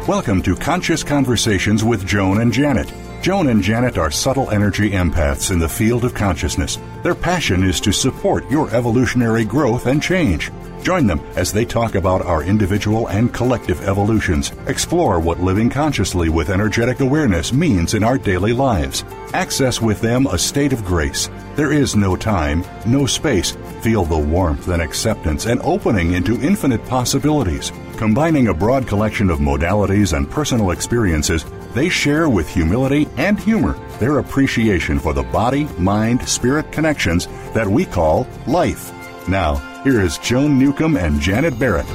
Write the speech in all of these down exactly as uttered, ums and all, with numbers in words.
Welcome to Conscious Conversations with Joan and Janet. Joan and Janet are subtle energy empaths in the field of consciousness. Their passion is to support your evolutionary growth and change. Join them as they talk about our individual and collective evolutions, explore what living consciously with energetic awareness means in our daily lives. Access with them a state of grace. There is no time, no space. Feel the warmth and acceptance and opening into infinite possibilities. Combining a broad collection of modalities and personal experiences, they share with humility and humor their appreciation for the body, mind, spirit connections that we call life. Now, here is Joan Newcomb and Janet Barrett.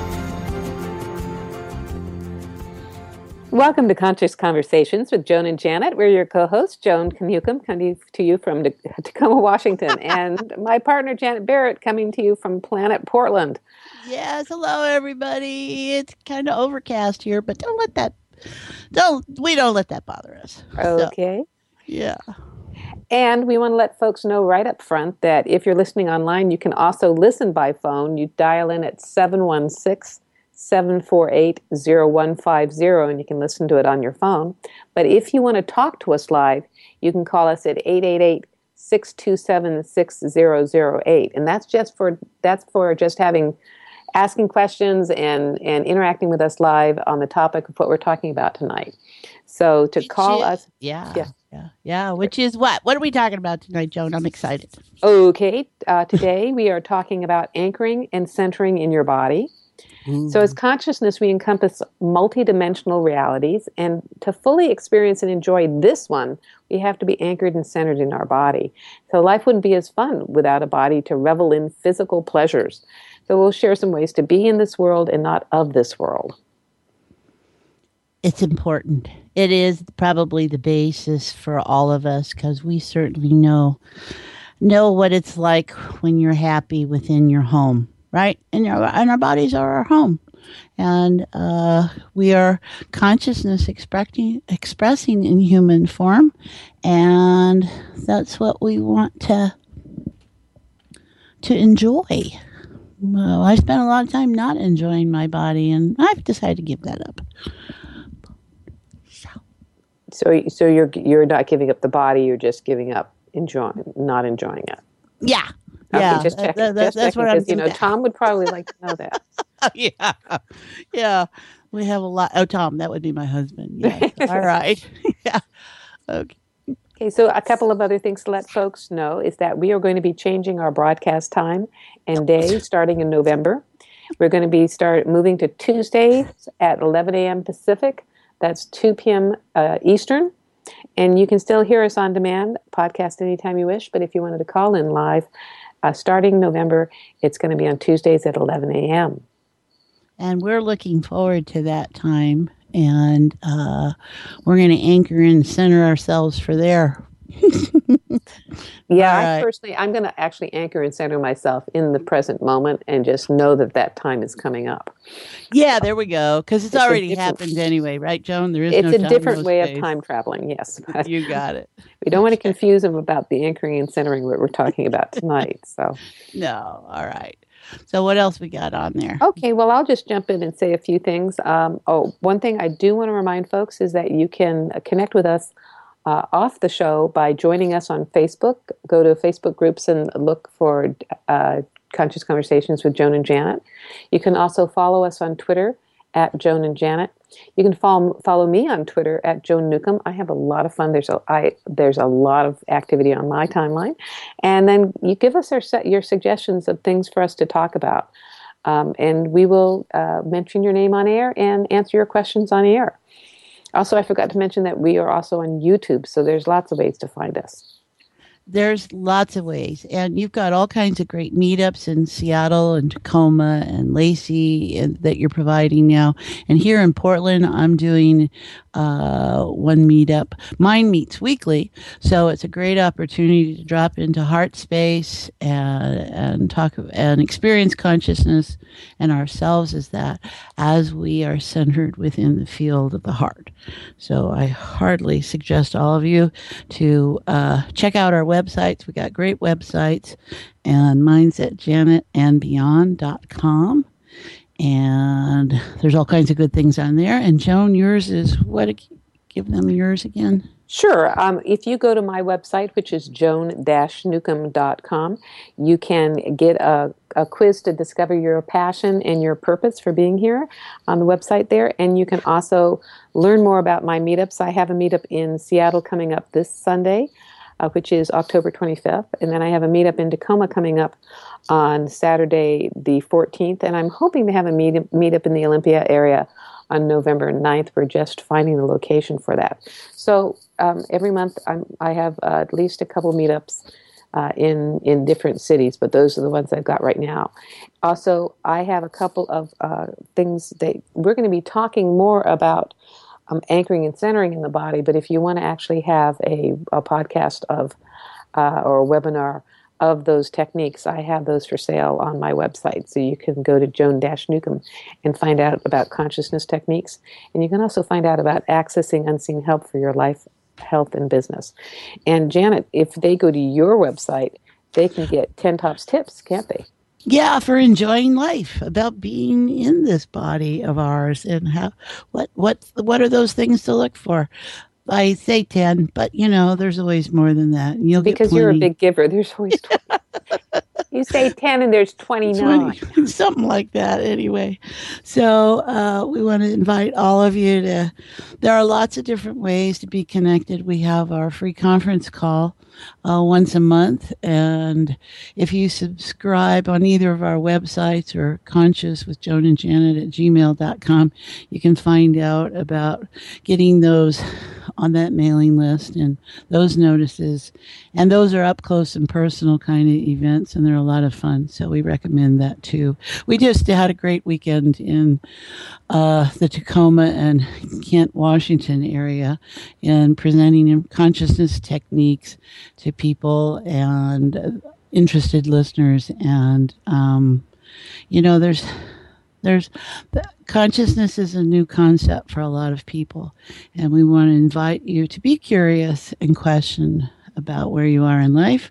Welcome to Conscious Conversations with Joan and Janet. We're your co-hosts, Joan Newcomb, coming to you from Tacoma, Washington, and my partner, Janet Barrett, coming to you from Planet Portland. Yes, hello, everybody. It's kind of overcast here, but don't let that, don't, we don't let that bother us. Okay. So, yeah. And we want to let folks know right up front that if you're listening online, you can also listen by phone. You dial in at seven one six, seven four eight, zero one five zero, and you can listen to it on your phone. But if you want to talk to us live, you can call us at eight eight eight, six two seven, six zero zero eight. And that's just for that's for just having asking questions and, and interacting with us live on the topic of what we're talking about tonight. So to Which call is, us... Yeah, yeah, yeah, yeah. Which is what? What are we talking about tonight, Joan? I'm excited. Okay. Uh, today we are talking about anchoring and centering in your body. Mm. So as consciousness, we encompass multidimensional realities. And to fully experience and enjoy this one, we have to be anchored and centered in our body. So life wouldn't be as fun without a body to revel in physical pleasures. So we'll share some ways to be in this world and not of this world. It's important. It is probably the basis for all of us because we certainly know know what it's like when you're happy within your home, right? And, your, and our bodies are our home. And uh, we are consciousness expressing, expressing in human form. And that's what we want to to enjoy. Well, I spent a lot of time not enjoying my body, and I've decided to give that up. So, so you're you're not giving up the body; you're just giving up enjoying, not enjoying it. Yeah, okay, yeah. Just checking. That, that, just that's checking, what I'm. You know, Tom would probably like to know that. yeah, yeah. We have a lot. Oh, Tom, that would be my husband. Yeah. All right. yeah. Okay. Okay, so a couple of other things to let folks know is that we are going to be changing our broadcast time and day starting in November. We're going to be start moving to Tuesdays at eleven a.m. Pacific. That's two p.m. Uh, Eastern. And you can still hear us on demand, podcast anytime you wish. But if you wanted to call in live, uh, starting November, it's going to be on Tuesdays at eleven a.m. And we're looking forward to that time. And uh, we're going to anchor and center ourselves for there. yeah, right. I personally, I'm going to actually anchor and center myself in the present moment and just know that that time is coming up. Yeah, there we go. Because it's, it's already happened anyway, right, Joan? There is it's no a time, different no way space. of time traveling, yes. You got it. We don't want to confuse them about the anchoring and centering what we're talking about tonight. So no, all right. So what else we got on there? Okay, well, I'll just jump in and say a few things. Um, oh, one thing I do want to remind folks is that you can connect with us uh, off the show by joining us on Facebook. Go to Facebook groups and look for uh, Conscious Conversations with Joan and Janet. You can also follow us on Twitter at Joan and Janet. You can follow follow me on Twitter at Joan Newcomb. I have a lot of fun. There's a I there's a lot of activity on my timeline, and then you give us our your suggestions of things for us to talk about, um, and we will uh, mention your name on air and answer your questions on air. Also, I forgot to mention that we are also on YouTube, so there's lots of ways to find us. There's lots of ways, and you've got all kinds of great meetups in Seattle and Tacoma and Lacey and, that you're providing now. And here in Portland, I'm doing uh, one meetup. Mine meets weekly, so it's a great opportunity to drop into heart space and, and talk and experience consciousness and ourselves as that as we are centered within the field of the heart. So I heartily suggest all of you to uh, check out our website. Websites. We got great websites, and mine's at janet and beyond dot com. And there's all kinds of good things on there. And Joan, yours is what? Give them yours again. Sure. Um, if you go to my website, which is joan dash newcomb dot com, you can get a, a quiz to discover your passion and your purpose for being here on the website there. And you can also learn more about my meetups. I have a meetup in Seattle coming up this Sunday, uh, which is October twenty-fifth. And then I have a meetup in Tacoma coming up on Saturday the fourteenth. And I'm hoping to have a meet- meetup in the Olympia area on November ninth. We're just finding the location for that. So um, every month I'm, I have uh, at least a couple meetups uh, in, in different cities, but those are the ones I've got right now. Also, I have a couple of uh, things that we're going to be talking more about um, anchoring and centering in the body, but if you want to actually have a, a podcast of uh, or a webinar of those techniques, I have those for sale on my website. So you can go to joan dash newcomb and find out about consciousness techniques. And you can also find out about accessing unseen help for your life, health, and business. And Janet, if they go to your website, they can get ten Tops tips, can't they? Yeah, for enjoying life, about being in this body of ours, and how what what what are those things to look for? I say ten, but you know, there's always more than that. You'll because get you're a big giver. There's always twenty. You say ten and there's twenty-nine. twenty, something like that anyway. So uh, we want to invite all of you to, there are lots of different ways to be connected. We have our free conference call uh, once a month. And if you subscribe on either of our websites or Conscious with Joan and Janet at gmail dot com, you can find out about getting those on that mailing list and those notices. And those are up close and personal kind of events, and they're a lot of fun. So we recommend that too. We just had a great weekend in uh, the Tacoma and Kent, Washington area, and presenting consciousness techniques to people and uh, interested listeners. And, um, you know, there's There's consciousness is a new concept for a lot of people, and we want to invite you to be curious and question about where you are in life.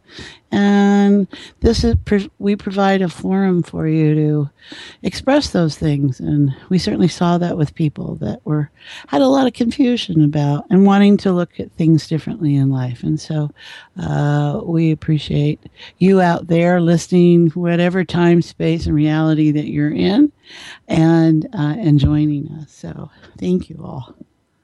And this is we provide a forum for you to express those things, and we certainly saw that with people that were had a lot of confusion about and wanting to look at things differently in life. And so uh, we appreciate you out there listening, whatever time, space, and reality that you're in, and uh, and joining us. So thank you all.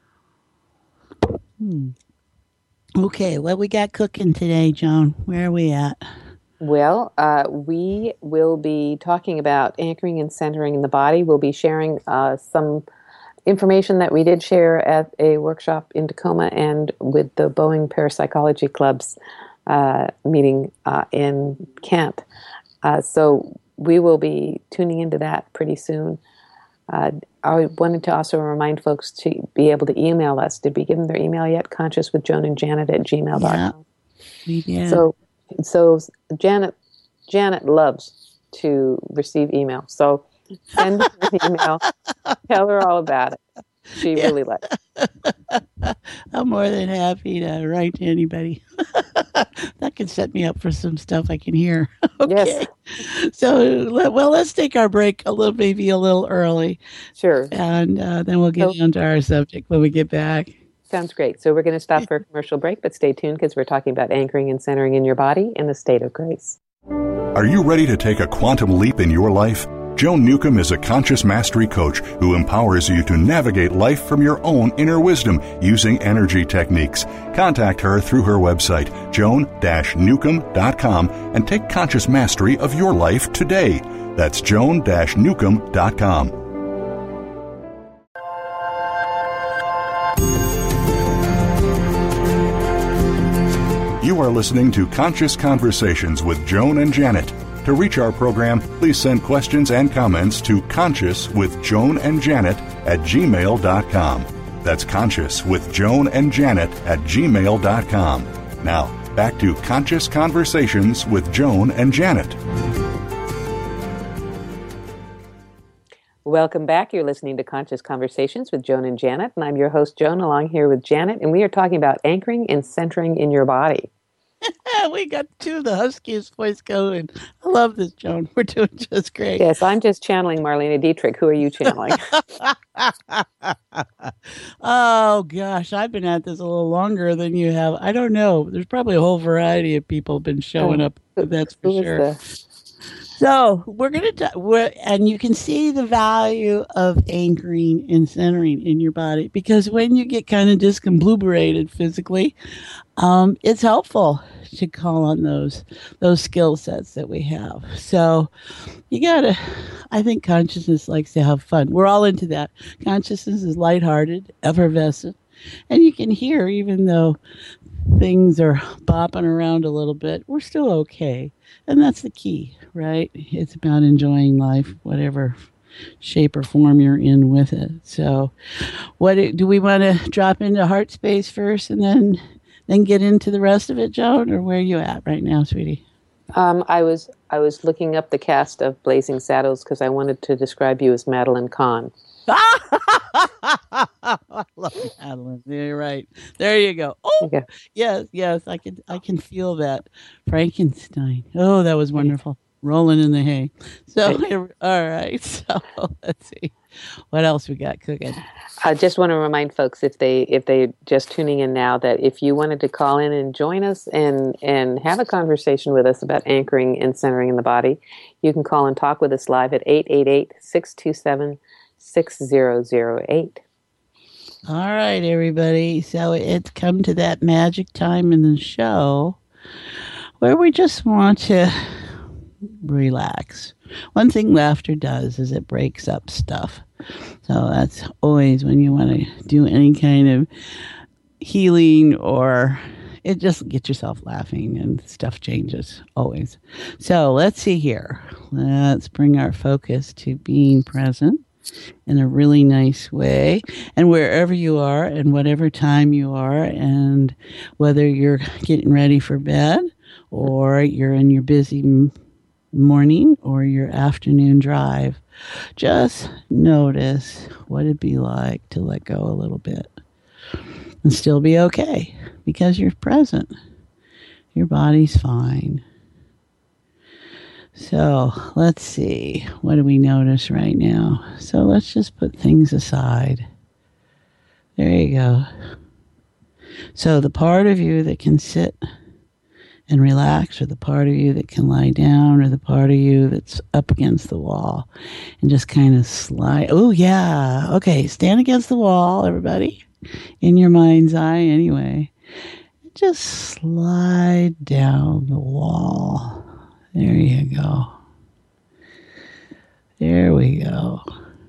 Hmm. Okay, what we got cooking today, Joan? Where are we at? Well, uh, we will be talking about anchoring and centering in the body. We'll be sharing uh, some information that we did share at a workshop in Tacoma and with the Boeing Parapsychology Club's uh, meeting uh, in Kent. Uh, so we will be tuning into that pretty soon. Uh, I wanted to also remind folks to be able to email us. Did we give them their email yet? Conscious with Joan and Janet at gmail dot com. Yeah, we did. So, so Janet, Janet loves to receive email. So send her an email. Tell her all about it. She yeah. really likes it. I'm more than happy to write to anybody. That can set me up for some stuff I can hear. Okay. Yes. So, well, let's take our break a little, maybe a little early. Sure. And uh, then we'll get so, on to our subject when we get back. Sounds great. So we're going to stop for a commercial break, but stay tuned because we're talking about anchoring and centering in your body in the state of grace. Are you ready to take a quantum leap in your life? Joan Newcomb is a conscious mastery coach who empowers you to navigate life from your own inner wisdom using energy techniques. Contact her through her website, joan dash newcomb dot com, and take conscious mastery of your life today. That's joan dash newcomb dot com. You are listening to Conscious Conversations with Joan and Janet. To reach our program, please send questions and comments to conscious with Joan and Janet at gmail dot com. That's conscious with Joan and Janet at gmail dot com. Now, back to Conscious Conversations with Joan and Janet. Welcome back. You're listening to Conscious Conversations with Joan and Janet, and I'm your host, Joan, along here with Janet, and we are talking about anchoring and centering in your body. We got two of the huskiest voice going. I love this, Joan. We're doing just great. Yes, I'm just channeling Marlene Dietrich. Who are you channeling? Oh, gosh. I've been at this a little longer than you have. I don't know. There's probably a whole variety of people been showing Oh, up. That's for who is sure. this? So we're going to, we're, and you can see the value of anchoring and centering in your body, because when you get kind of discombobulated physically, um, it's helpful to call on those, those skill sets that we have. So you gotta, I think consciousness likes to have fun. We're all into that. Consciousness is lighthearted, effervescent, and you can hear, even though things are bopping around a little bit, we're still okay. And that's the key, right? It's about enjoying life, whatever shape or form you're in with it. So what do we want to drop into heart space first and then then get into the rest of it, Joan? Or where are you at right now, sweetie? Um, I was I was looking up the cast of Blazing Saddles because I wanted to describe you as Madeline Kahn. I love Madeline. You're right. There you go. Oh, Okay. yes, yes. I can, I can feel that. Frankenstein. Oh, that was wonderful. Rolling in the hay. So, all right. So, let's see. What else we got cooking? I just want to remind folks, if they if they just tuning in now, that if you wanted to call in and join us and and have a conversation with us about anchoring and centering in the body, you can call and talk with us live at eight eight eight, six two seven, six zero zero eight. All right, everybody. So it's come to that magic time in the show where we just want to relax. One thing laughter does is it breaks up stuff. So that's always when you want to do any kind of healing, or it just gets yourself laughing and stuff changes always. So let's see here. Let's bring our focus to being present in a really nice way. And wherever you are and whatever time you are, and whether you're getting ready for bed or you're in your busy m- morning or your afternoon drive, just notice what it'd be like to let go a little bit and still be okay, because you're present. Your body's fine. So let's see. What do we notice right now? So let's just put things aside. There you go. So the part of you that can sit and relax, or the part of you that can lie down, or the part of you that's up against the wall and just kind of slide. Oh, yeah. Okay, stand against the wall, everybody, in your mind's eye anyway. Just slide down the wall. There you go. There we go.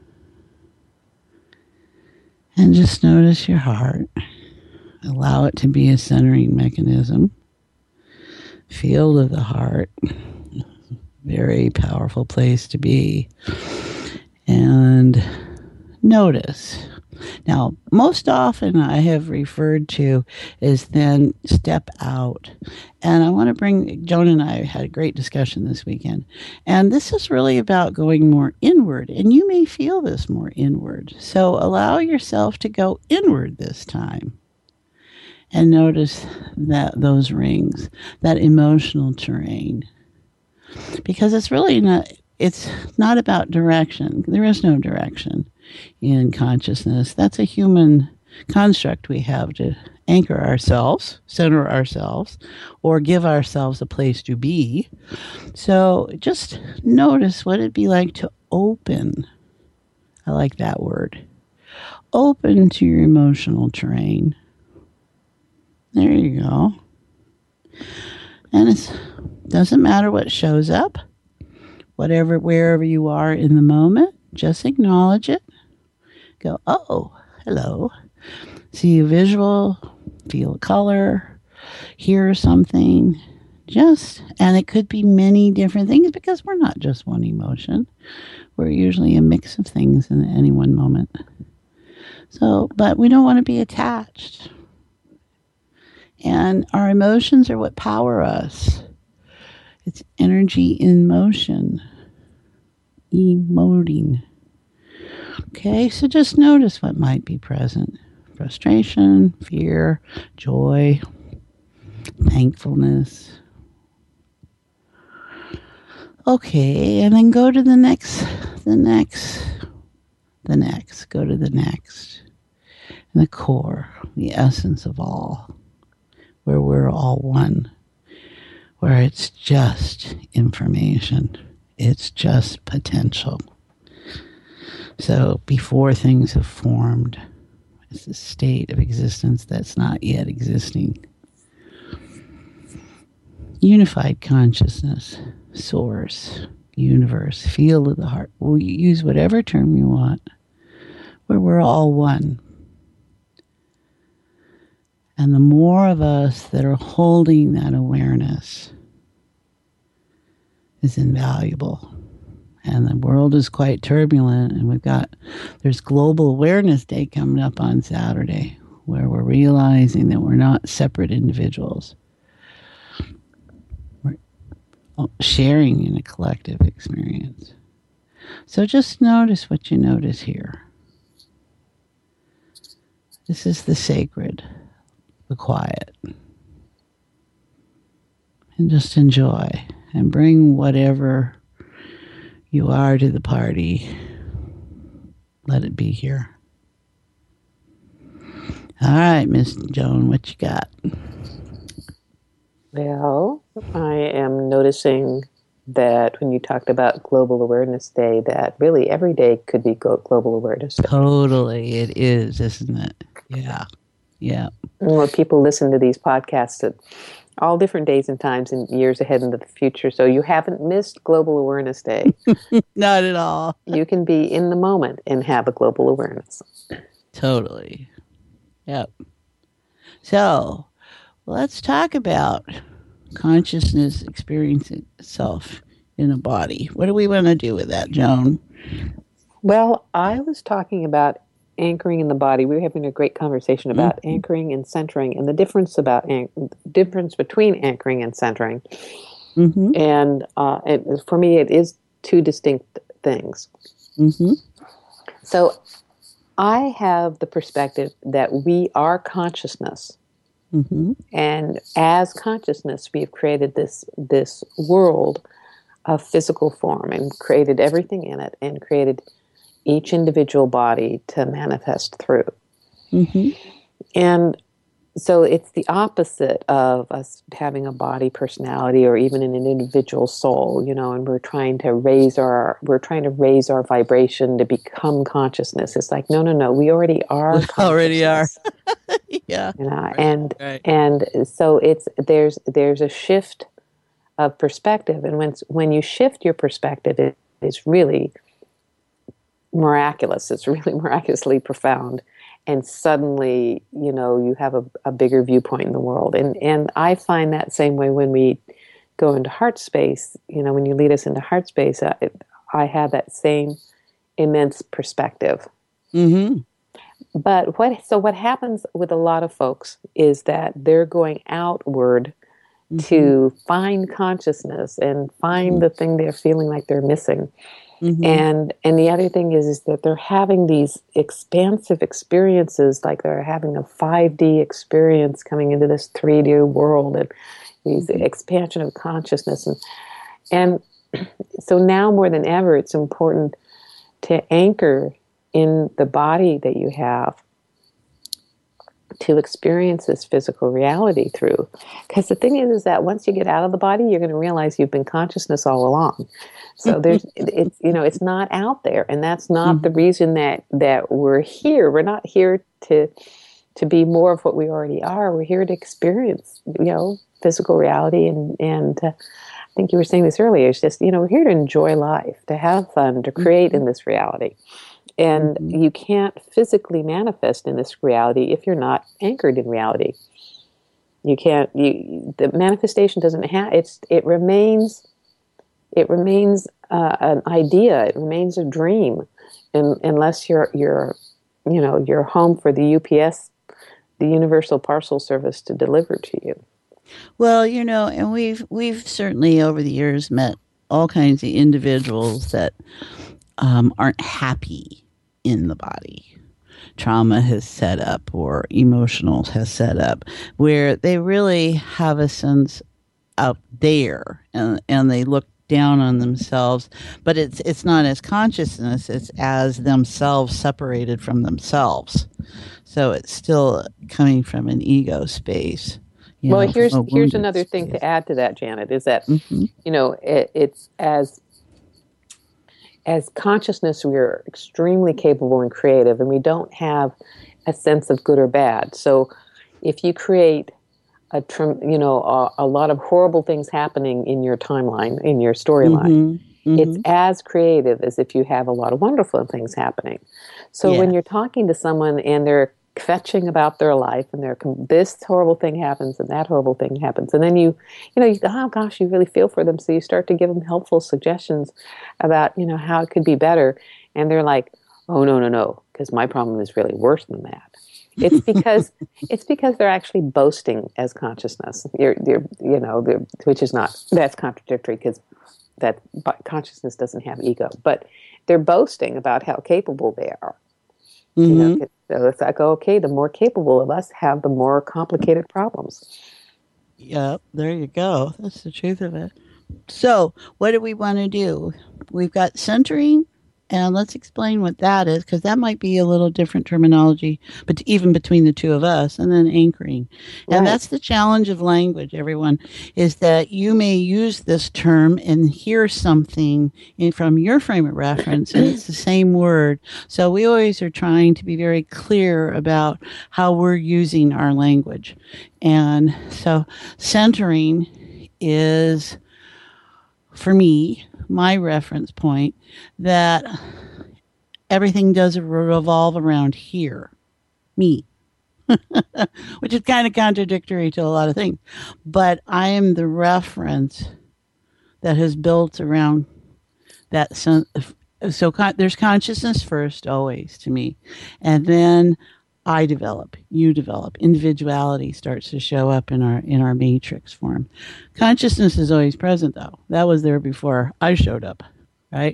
And just notice your heart. Allow it to be a centering mechanism. Field of the heart. Very powerful place to be. And notice. Now, most often I have referred to is then step out. And I want to bring, Joan and I had a great discussion this weekend. And this is really about going more inward. And you may feel this more inward. So allow yourself to go inward this time. And notice that those rings, that emotional terrain. Because it's really not, it's not about direction. There is no direction in consciousness. That's a human construct we have to anchor ourselves, center ourselves, or give ourselves a place to be. So just notice what it'd be like to open. I like that word. Open to your emotional terrain. There you go. And it doesn't matter what shows up, whatever, wherever you are in the moment, just acknowledge it. Go, oh, hello. See a visual, feel a color, hear something. Just, and it could be many different things, because we're not just one emotion. We're usually a mix of things in any one moment. So, but we don't want to be attached. And our emotions are what power us. It's energy in motion. Emoting. Okay, so just notice what might be present. Frustration, fear, joy, thankfulness. Okay, and then go to the next, the next, the next. Go to the next. And the core, the essence of all, where we're all one, where it's just information. It's just potential. So before things have formed, it's a state of existence that's not yet existing. Unified consciousness, source, universe, field of the heart. We'll use whatever term you want, where we're all one. And the more of us that are holding that awareness is invaluable. And the world is quite turbulent. And we've got, there's Global Awareness Day coming up on Saturday, where we're realizing that we're not separate individuals. We're sharing in a collective experience. So just notice what you notice here. This is the sacred, the quiet. And just enjoy and bring whatever you are to the party. Let it be here. All right, Miss Joan, what you got? Well, I am noticing that when you talked about Global Awareness Day, that really every day could be Global Awareness Day. Totally, it is, isn't it? Yeah, yeah. And when people listen to these podcasts at all different days and times and years ahead into the future, so you haven't missed Global Awareness Day. Not at all. You can be in the moment and have a global awareness. Totally. Yep. So, let's talk about consciousness experiencing itself in a body. What do we want to do with that, Joan? Well, I was talking about anchoring in the body. We were having a great conversation about mm-hmm. anchoring and centering, and the difference about an- difference between anchoring and centering. Mm-hmm. And, uh, and for me, it is two distinct things. Mm-hmm. So I have the perspective that we are consciousness. Mm-hmm. And as consciousness, we have created this this world of physical form and created everything in it and created each individual body to manifest through. Mm-hmm. And so it's the opposite of us having a body personality or even an individual soul, you know, and we're trying to raise our, we're trying to raise our vibration to become consciousness. It's like, no, no, no, we already are. We already are. Yeah. You know, right, and, right. and so it's, there's, there's a shift of perspective. And when, when you shift your perspective, it is really miraculous. It's really miraculously profound. And suddenly, you know, you have a, a bigger viewpoint in the world. And and I find that same way when we go into heart space. You know, when you lead us into heart space, I, I have that same immense perspective. Mm-hmm. But what so what happens with a lot of folks is that they're going outward mm-hmm. to find consciousness and find mm-hmm. the thing they're feeling like they're missing. Mm-hmm. And and the other thing is, is that they're having these expansive experiences, like they're having a five D experience coming into this three D world, and these mm-hmm. expansion of consciousness. And, and so now more than ever, it's important to anchor in the body that you have to experience this physical reality through. Because the thing is, is that once you get out of the body, you're going to realize you've been consciousness all along. So there's, it's, you know, it's not out there, and that's not mm-hmm. the reason that, that we're here. We're not here to, to be more of what we already are. We're here to experience, you know, physical reality. And, and uh, I think you were saying this earlier. It's just, you know, we're here to enjoy life, to have fun, to create mm-hmm. in this reality. And mm-hmm. you can't physically manifest in this reality if you're not anchored in reality. You can't, you, the manifestation doesn't have, it's, it remains, it remains uh, an idea. It remains a dream, and, unless you're, you're, you know, you're home for the U P S, the Universal Parcel Service, to deliver to you. Well, you know, and we've, we've certainly over the years met all kinds of individuals that um, aren't happy in the body. Trauma has set up, or emotional has set up, where they really have a sense out there, and, and they look down on themselves, but it's it's not as consciousness, it's as themselves separated from themselves. So it's still coming from an ego space. You well, know, here's from a here's wounded another thing space. to add to that, Janet, is that Mhm. you know it, it's as as consciousness, we're extremely capable and creative, and we don't have a sense of good or bad. So, if you create a tr- you know a, a lot of horrible things happening in your timeline, in your storyline, Mhm. it's Mhm. as creative as if you have a lot of wonderful things happening. So when Yeah. you're talking to someone and they're fetching about their life and they're this horrible thing happens and that horrible thing happens, and then you you know you go, oh gosh, you really feel for them, so you start to give them helpful suggestions about you know how it could be better, and they're like, oh no no no, because my problem is really worse than that. It's because it's because they're actually boasting as consciousness. You're, you're, you know, they're- which is not that's contradictory because that but consciousness doesn't have ego, but they're boasting about how capable they are. You know, Mhm. 'cause- so it's like, okay, the more capable of us have, the more complicated problems. Yep, there you go. That's the truth of it. So, what do we want to do? We've got centering, and let's explain what that is, because that might be a little different terminology, but even between the two of us, and then anchoring. And Right. that's the challenge of language, everyone, is that you may use this term and hear something in, from your frame of reference, and it's the same word. So, we always are trying to be very clear about how we're using our language. And so, centering is, for me, my reference point that everything does revolve around here, me, which is kind of contradictory to a lot of things. But I am the reference that has built around that. So, so con- there's consciousness first, always to me. And then I develop, you develop, individuality starts to show up in our in our matrix form. Consciousness is always present though. That was there before I showed up, right?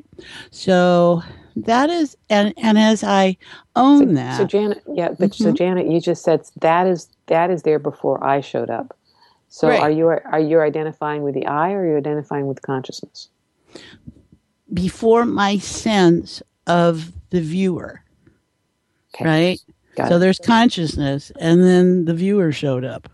So that is, and and as I own So, that. so Janet, yeah, but so Mhm. Janet, you just said that is that is there before I showed up. So are Right. you are you identifying with the I, or are you identifying with consciousness? Before my sense of the viewer, Okay, right? got So it. there's consciousness, and then the viewer showed up,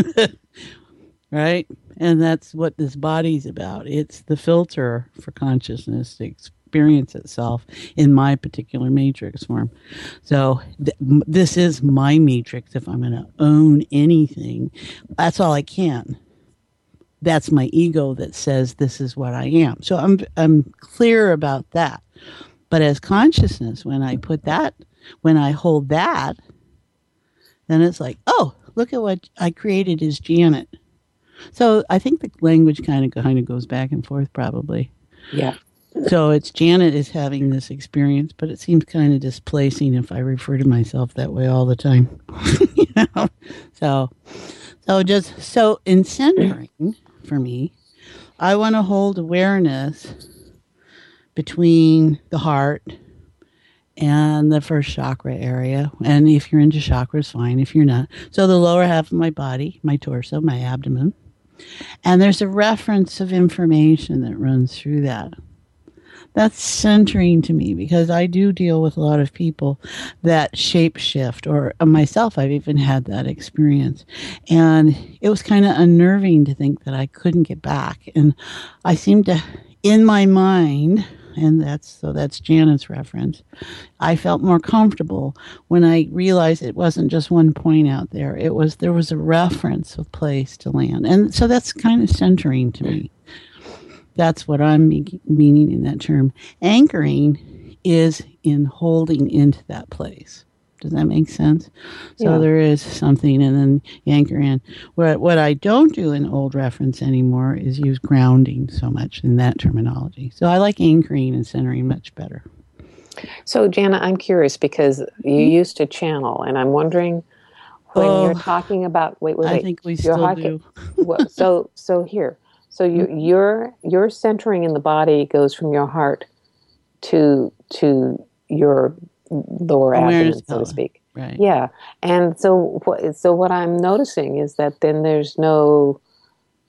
right? And that's what this body's about. It's the filter for consciousness to experience itself in my particular matrix form. So th- m- this is my matrix. If I'm going to own anything, that's all I can. That's my ego that says this is what I am. So I'm I'm clear about that. But as consciousness, when I put that, when I hold that, then it's like, oh, look at what I created as Janet. So I think the language kind of kind of goes back and forth, probably. Yeah. So it's Janet is having this experience, but it seems kind of displacing if I refer to myself that way all the time. you know? So, so just so in centering for me, I want to hold awareness between the heart and the first chakra area. And if you're into chakras, fine. If you're not, so the lower half of my body, my torso, my abdomen. And there's a reference of information that runs through that. That's centering to me because I do deal with a lot of people that shape shift, or myself, I've even had that experience. And it was kind of unnerving to think that I couldn't get back. And I seemed to, in my mind, and that's so that's Janet's reference, I felt more comfortable when I realized it wasn't just one point out there. It was there was a reference of place to land. And so that's kind of centering to me. That's what I'm me- meaning in that term. Anchoring is in holding into that place. Does that make sense? So Yeah. there is something, and then you anchor in. What what I don't do in old reference anymore is use grounding so much in that terminology. So I like anchoring and centering much better. So Jana, I'm curious because you Mhm. used to channel, and I'm wondering when Oh, you're talking about wait wait I wait think we you're still talking do. well, so so here so you Mhm. your your centering in the body goes from your heart to to your lower Awareness abdomen, so to color. speak. Right. Yeah, and so what so what I'm noticing is that then there's no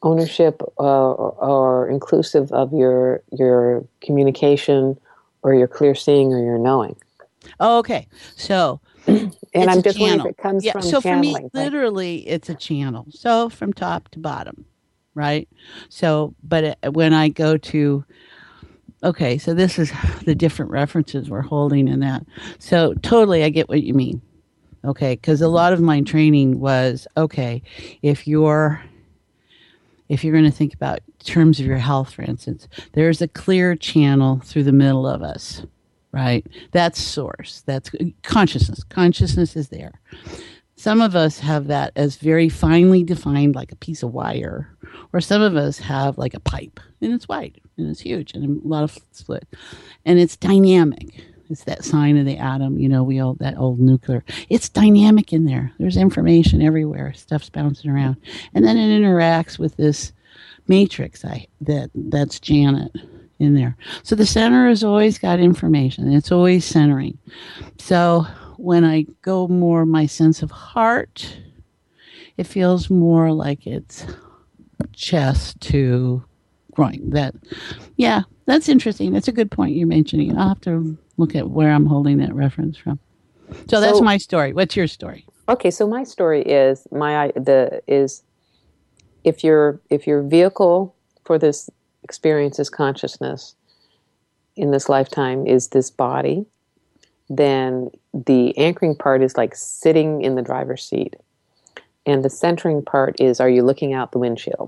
ownership uh, or, or inclusive of your your communication or your clear seeing or your knowing. Oh, okay. So and it's I'm a just wondering if channel. it comes Yeah. from So for me, channeling, right? literally, it's a channel. So from top to bottom, right? So, but it, when I go to, okay, so this is the different references we're holding in that. So totally, I get what you mean. Okay, because a lot of my training was okay. If you're if you're going to think about terms of your health, for instance, there's a clear channel through the middle of us, right? That's source. That's consciousness. Consciousness is there. Some of us have that as very finely defined, like a piece of wire, or some of us have like a pipe, and it's wide and it's huge and a lot of split, and it's dynamic. It's that sign of the atom, you know, we all that old nuclear. It's dynamic in there. There's information everywhere. Stuff's bouncing around, and then it interacts with this matrix. I that that's Janet in there. So the center has always got information. It's always centering. So when I go more my sense of heart, it feels more like it's chest to groin. That, yeah, that's interesting. That's a good point you're mentioning. I'll have to look at where I'm holding that reference from. So, so that's my story. What's your story? Okay, so my story is my the is if your if your vehicle for this experience is consciousness in this lifetime is this body, then the anchoring part is like sitting in the driver's seat, and the centering part is are you looking out the windshield?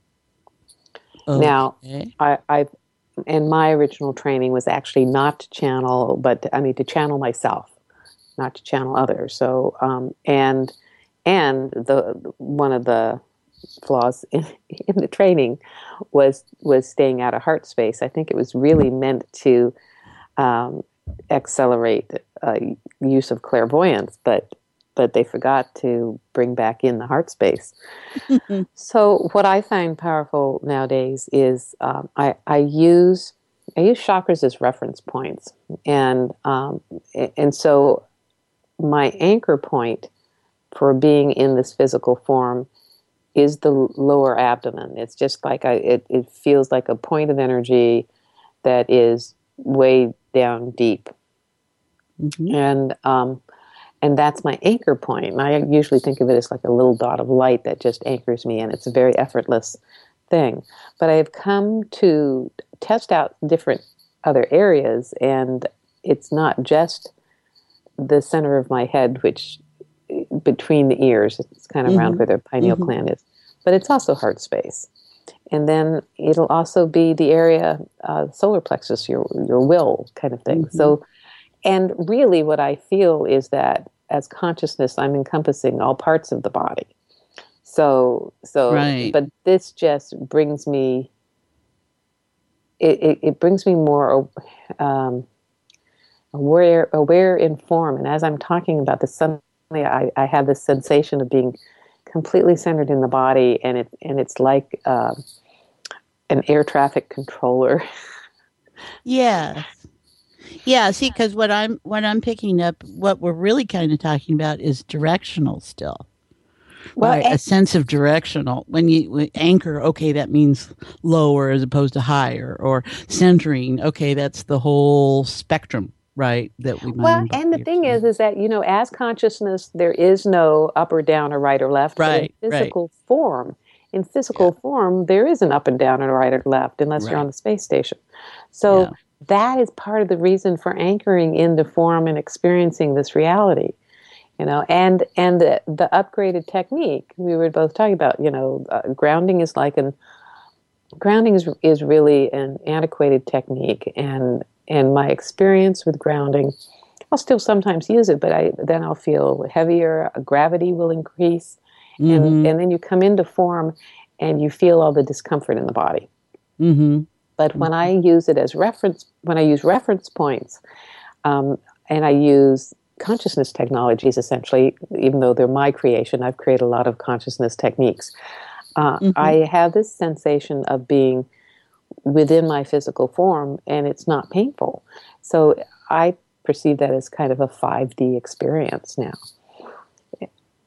Okay. Now, I, I and my original training was actually not to channel, but I mean to channel myself, not to channel others. So, um, and and the one of the flaws in, in the training was was staying out of heart space. I think it was really meant to um, accelerate uh, use of clairvoyance, but but they forgot to bring back in the heart space. So what I find powerful nowadays is um, I, I use I use chakras as reference points, and um, and so my anchor point for being in this physical form is the lower abdomen. It's just like I it, it feels like a point of energy that is way down deep, mm-hmm. and um, and that's my anchor point. And I usually think of it as like a little dot of light that just anchors me, and it's a very effortless thing. But I have come to test out different other areas, and it's not just the center of my head, which between the ears, it's kind of mm-hmm. around where the pineal mm-hmm. gland is, but it's also heart space. And then it'll also be the area, uh, solar plexus, your your will kind of thing. Mm-hmm. So, and really what I feel is that as consciousness, I'm encompassing all parts of the body. So, so, right. But this just brings me, it, it, it brings me more um, aware, aware in form. And as I'm talking about this, suddenly I, I have this sensation of being completely centered in the body, and it and it's like uh, an air traffic controller. Yeah. Yeah, see, because what I'm what I'm picking up, what we're really kind of talking about is directional still. Well, right? A sense of directional. When you when anchor, okay, that means lower as opposed to higher, or centering. Okay, that's the whole spectrum, right? That we might. Well, and the thing is, is that you know, as consciousness, there is no up or down or right or left. Right. But in physical right. form, in physical yeah. form, there is an up and down and a right or left, unless right. you're on the space station. So. Yeah. That is part of the reason for anchoring into form and experiencing this reality, you know, and and the, the upgraded technique we were both talking about, you know, uh, grounding is like an grounding is is really an antiquated technique, and and my experience with grounding, I'll still sometimes use it, but I then I'll feel heavier, gravity will increase, mm-hmm. and and then you come into form, and you feel all the discomfort in the body. Mm-hmm. But when I use it as reference, when I use reference points, um, and I use consciousness technologies, essentially, even though they're my creation, I've created a lot of consciousness techniques. Uh, mm-hmm. I have this sensation of being within my physical form, and it's not painful. So I perceive that as kind of a five D experience now.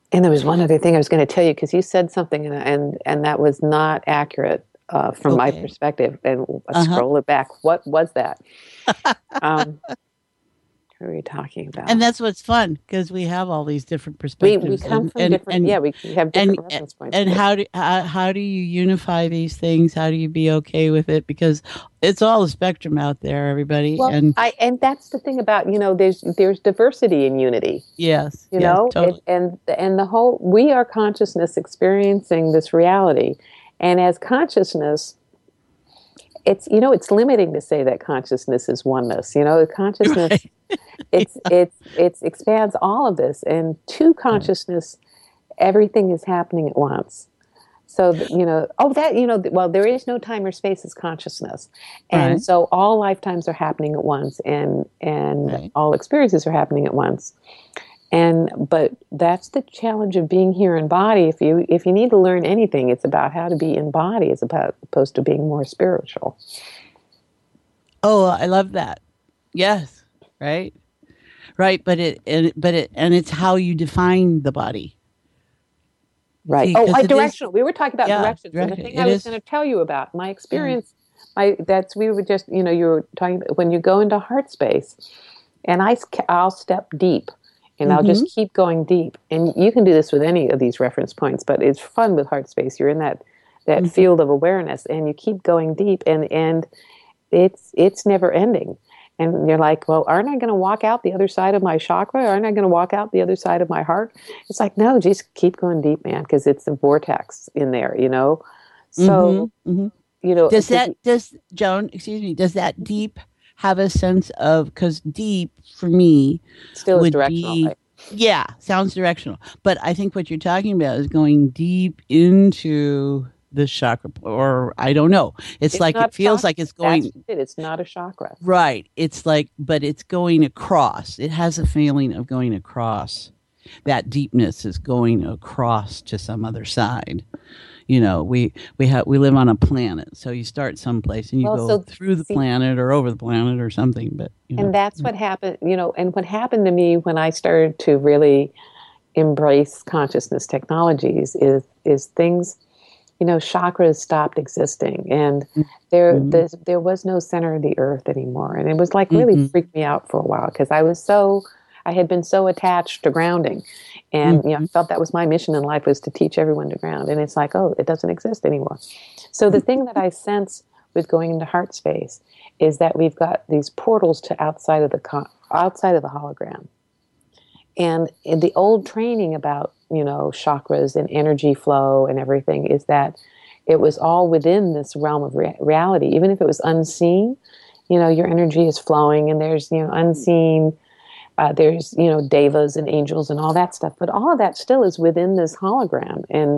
And there was one other thing I was going to tell you, because you said something and and, and that was not accurate uh, from okay. my perspective. And uh, uh-huh. scroll it back. What was that? um, what were you talking about? And that's what's fun, because we have all these different perspectives. We, we come and, from and, different, and, yeah, we have different and, reference points. And how do how, how do you unify these things? How do you be okay with it? Because it's all a spectrum out there, everybody. Well, and I and that's the thing about, you know, there's there's diversity in unity. Yes, you yes, know, totally. it, and and the whole, we are consciousness experiencing this reality, and as consciousness, it's, you know, it's limiting to say that consciousness is oneness. You know, consciousness, right. it's yeah. it's it's expands all of this, and to consciousness, everything is happening at once. So, you know, oh, that, you know, well, there is no time or space as consciousness. And right. so all lifetimes are happening at once, and, and right. all experiences are happening at once. And, but that's the challenge of being here in body. If you, if you need to learn anything, it's about how to be in body as about, opposed to being more spiritual. Oh, I love that. Yes. Right. Right. But it, and, but it, and it's how you define the body. Right. See, oh, I, it directional. Is, we were talking about yeah, directions. Direct, and the thing I was going to tell you about, my experience, yeah. my that's we were just, you know, you were talking about when you go into heart space, and I, I'll step deep, and mm-hmm. I'll just keep going deep. And you can do this with any of these reference points, but it's fun with heart space. You're in that that mm-hmm. field of awareness, and you keep going deep, and and it's it's never ending. And you're like, well, aren't I going to walk out the other side of my chakra? Aren't I going to walk out the other side of my heart? It's like, no, just keep going deep, man, because it's a vortex in there, you know? So, mm-hmm, mm-hmm. you know. Does that, does, Joan, excuse me, does that deep have a sense of, because deep, for me, still would is directional, be, right? Yeah, sounds directional. But I think what you're talking about is going deep into the chakra, or I don't know. It's, it's like, it feels chakra. like it's going. That's it. It's not a chakra. Right. It's like, but it's going across. It has a feeling of going across. That deepness is going across to some other side. You know, we we have we live on a planet, so you start someplace and you well, go so, through the see, planet or over the planet or something. But you know. And that's what happened. You know, and what happened to me when I started to really embrace consciousness technologies is is things. You know, chakras stopped existing, and there mm-hmm. there was no center of the earth anymore. And it was like really mm-hmm. freaked me out for a while, because I was so, I had been so attached to grounding, and mm-hmm. you know, I felt that was my mission in life, was to teach everyone to ground. And it's like, oh, it doesn't exist anymore. So the thing that I sense with going into heart space is that we've got these portals to outside of the outside of the hologram. And in the old training about, you know, chakras and energy flow and everything is that it was all within this realm of re- reality. Even if it was unseen, you know, your energy is flowing, and there's, you know, unseen, uh, there's, you know, devas and angels and all that stuff. But all of that still is within this hologram. And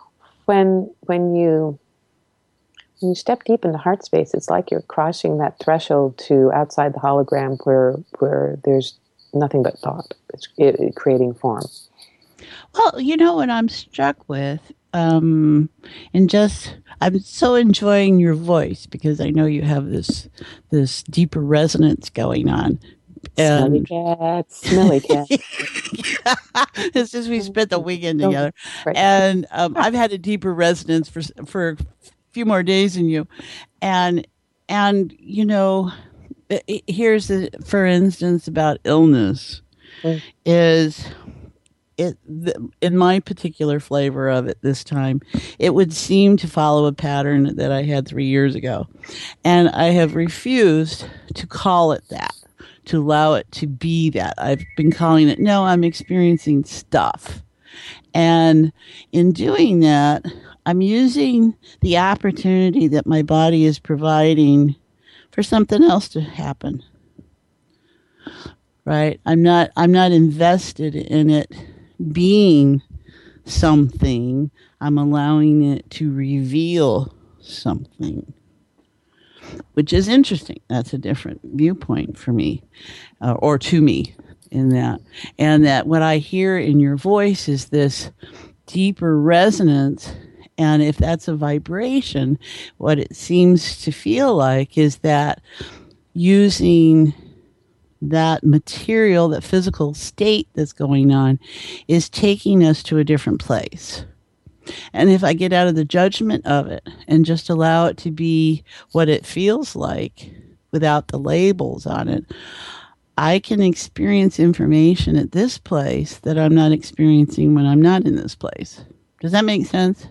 when when you when you step deep into heart space, it's like you're crossing that threshold to outside the hologram, where where there's nothing but thought. It's it, it creating form. Well, you know what I'm struck with, um, and just I'm so enjoying your voice, because I know you have this this deeper resonance going on. And, smelly cat, smelly cat. It's just we spent the weekend together, right. and um, I've had a deeper resonance for for a few more days than you, and and you know. Here's the, for instance, about illness, mm. is it the, in my particular flavor of it this time, it would seem to follow a pattern that I had three years ago, and I have refused to call it that, to allow it to be that. I've been calling it, no, I'm experiencing stuff, and in doing that, I'm using the opportunity that my body is providing for something else to happen, right? I'm not. I'm not invested in it being something. I'm allowing it to reveal something, which is interesting. That's a different viewpoint for me, uh, or to me, in that. And that what I hear in your voice is this deeper resonance. And if that's a vibration, what it seems to feel like is that using that material, that physical state that's going on is taking us to a different place. And if I get out of the judgment of it and just allow it to be what it feels like without the labels on it, I can experience information at this place that I'm not experiencing when I'm not in this place. Does that make sense?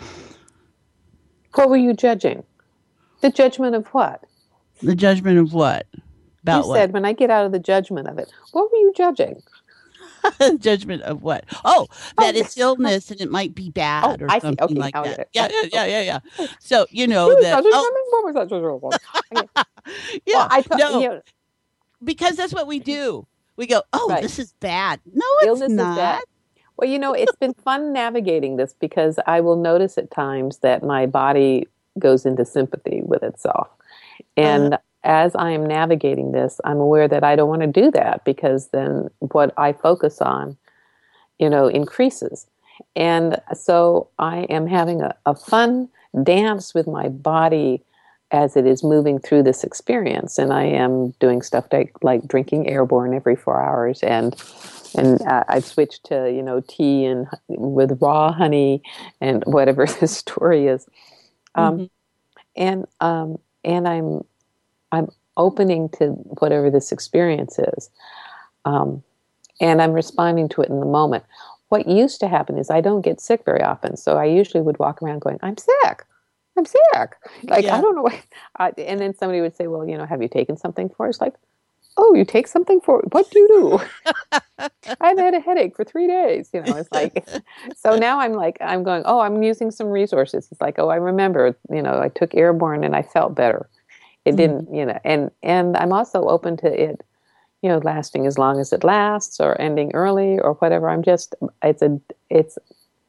What were you judging? The judgment of what? The judgment of what? About you what? said, when I get out of the judgment of it. What were you judging? Judgment of what? Oh, that Oh, it's illness and it might be bad oh, or I see. something Okay, like now I that. get it. Yeah, Right. yeah, yeah, yeah, yeah. So, you know What was that. that? Oh, What was that? Okay. yeah. Well, I thought, no, you know, because that's what we do. We go, oh, right. this is bad. No, it's Illness not. is bad. Well, you know, it's been fun navigating this because I will notice at times that my body goes into sympathy with itself. And uh, as I am navigating this, I'm aware that I don't want to do that because then what I focus on, you know, increases. And so I am having a, a fun dance with my body as it is moving through this experience. And I am doing stuff like, like drinking Airborne every four hours. And and uh, I've switched to, you know, tea and with raw honey and whatever the story is. Um, Mm-hmm. and um, and I'm I'm opening to whatever this experience is. Um, and I'm responding to it in the moment. What used to happen is I don't get sick very often, so I usually would walk around going, I'm sick. I'm sick. Like, Yeah. I don't know what. I, and then somebody would say, well, you know, have you taken something for it? It's like, oh, you take something for it? What do you do? I've had a headache for three days. You know, it's like, so now I'm like, I'm going, oh, I'm using some resources. It's like, oh, I remember, you know, I took Airborne and I felt better. It Mm. didn't, you know, and, and I'm also open to it, you know, lasting as long as it lasts or ending early or whatever. I'm just, it's a, it's,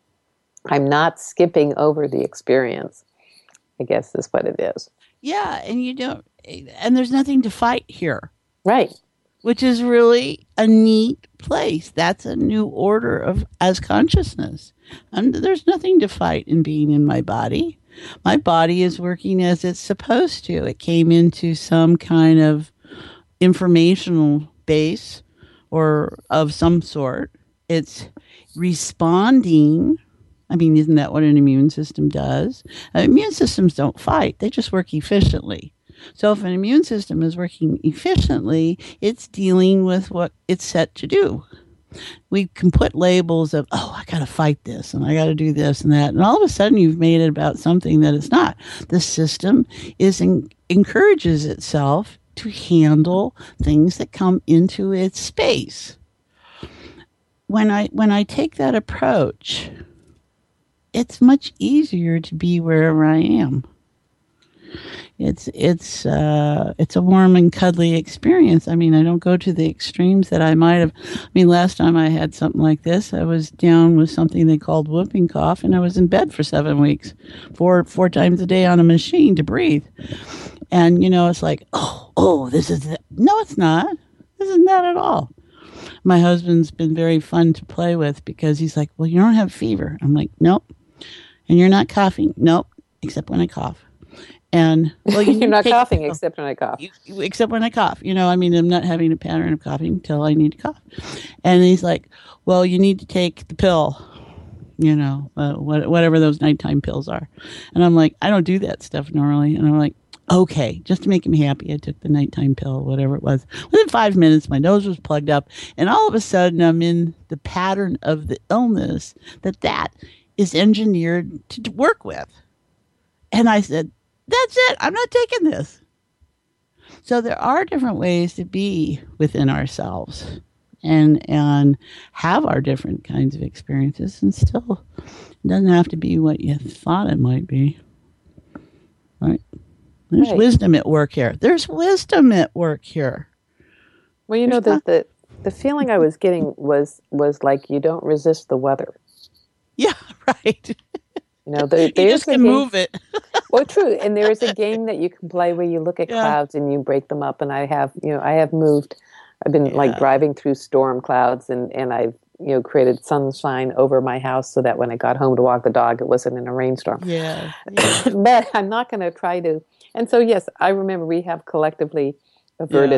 I'm not skipping over the experience, I guess is what it is. Yeah, and you don't, and there's nothing to fight here. Right. Which is really a neat place. That's a new order of as consciousness. And there's nothing to fight in being in my body. My body is working as it's supposed to. It came into some kind of informational base or of some sort. It's responding. I mean, isn't that what an immune system does? Uh, immune systems don't fight. They just work efficiently. So if an immune system is working efficiently, it's dealing with what it's set to do. We can put labels of, oh, I got to fight this and I got to do this and that. And all of a sudden you've made it about something that it's not. The system is in, encourages itself to handle things that come into its space. When I when I take that approach, it's much easier to be wherever I am. It's it's uh, it's a warm and cuddly experience. I mean, I don't go to the extremes that I might have. I mean, last time I had something like this, I was down with something they called whooping cough, and I was in bed for seven weeks, four four times a day on a machine to breathe. And you know, it's like, oh, oh, this is it. No, it's not. This isn't that at all. My husband's been very fun to play with because he's like, well, you don't have fever. I'm like, nope. And you're not coughing. Nope, except when I cough. And well, you you're not take, coughing except when I cough. You, except when I cough. You know, I mean, I'm not having a pattern of coughing until I need to cough. And he's like, well, you need to take the pill, you know, uh, what, whatever those nighttime pills are. And I'm like, I don't do that stuff normally. And I'm like, okay, just to make him happy, I took the nighttime pill, whatever it was. Within five minutes, my nose was plugged up. And all of a sudden, I'm in the pattern of the illness that that is engineered to work with. And I said, that's it. I'm not taking this. So there are different ways to be within ourselves and and have our different kinds of experiences, and still it doesn't have to be what you thought it might be. Right? There's Right. wisdom at work here. There's wisdom at work here. Well, you know, There's the, the the feeling I was getting was was like you don't resist the weather. Yeah, right. You know, there, You there's just a can game- move it. Well, true, and there is a game that you can play where you look at Yeah. clouds and you break them up. And I have, you know, I have moved. I've been like Yeah. driving through storm clouds, and and I've you know created sunshine over my house so that when I got home to walk the dog, it wasn't in a rainstorm. Yeah. yeah. But I'm not going to try to. And so, yes, I remember we have collectively averted,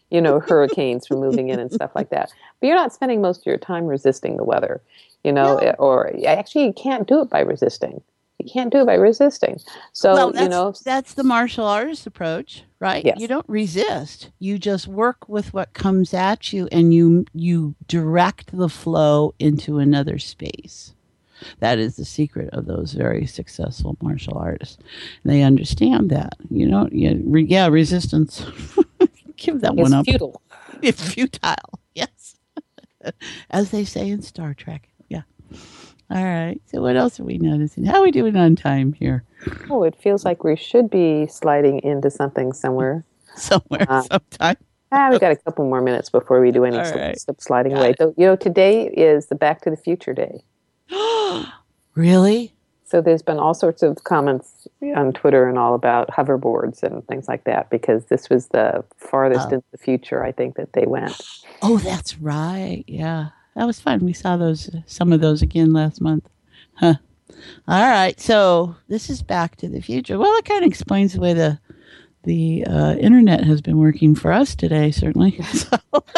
you know, hurricanes from moving in and stuff like that. But you're not spending most of your time resisting the weather, you know, No. or actually you can't do it by resisting. You can't do it by resisting. So, Well, that's, you know, that's the martial artist approach, right? yes. You don't resist. You just work with what comes at you, and you you direct the flow into another space. That is the secret of those very successful martial artists. They understand that. You know, you, re, yeah, resistance. Give that It's one up. futile. It's futile. Yes, as they say in Star Trek. Yeah. All right. So what else are we noticing? How are we doing on time here? Oh, it feels like we should be sliding into something somewhere. Somewhere, uh, sometime. Ah, we got a couple more minutes before we do any right. sl- sliding got away. It. So, you know, today is the Back to the Future Day. Really? So there's been all sorts of comments on Twitter and all about hoverboards and things like that, because this was the farthest oh. into the future, I think, that they went. Oh, that's right. Yeah. That was fun. We saw those, some of those again last month. Huh. All right. So this is Back to the Future. Well, it kind of explains the way the the uh, internet has been working for us today, certainly. So.